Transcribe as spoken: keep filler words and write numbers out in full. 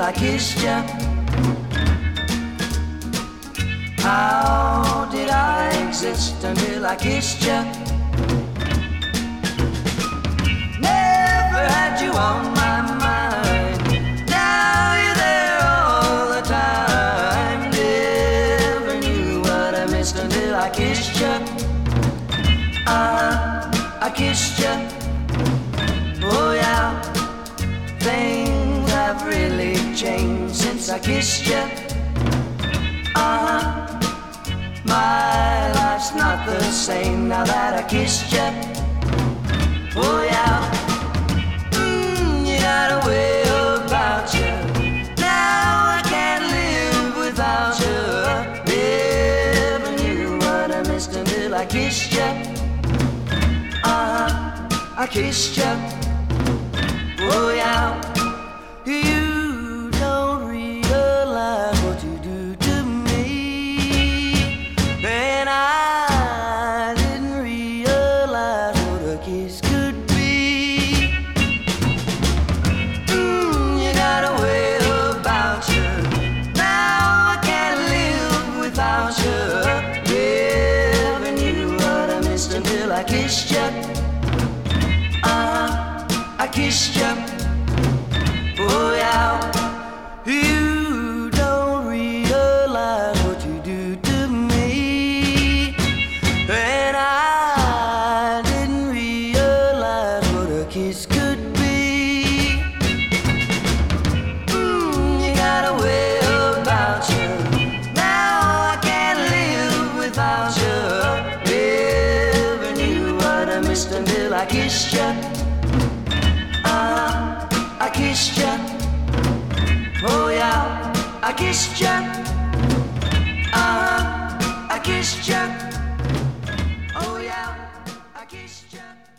I kissed you? How did I exist until I kissed you? Never had you on my mind. Now you're there all the time. Never knew what I missed until I kissed you. Uh-huh, I kissed you. Oh yeah, things have really changed since I kissed you. Uh-huh, my life's not the same now that I kissed you. Oh yeah, mm, you got a way about you. Now I can't live without you. Never knew what I missed until I kissed you. Uh-huh, I kissed you. Oh yeah, you don't realize what you do to me, and I didn't realize what a kiss could be. Mm, you got a way about you. Now I can't live without you. Never knew what I missed until I kissed you. Uh-huh, I kissed you. Oh yeah, you don't realize what you do to me, and I didn't realize what a kiss could be. Mm, you got a way about you. Now I can't live without you. Never knew what I missed until I kissed you. Uh-huh, I kissed you. Oh yeah, I kissed you. Uh-huh, I kissed you. Oh yeah, I kissed you.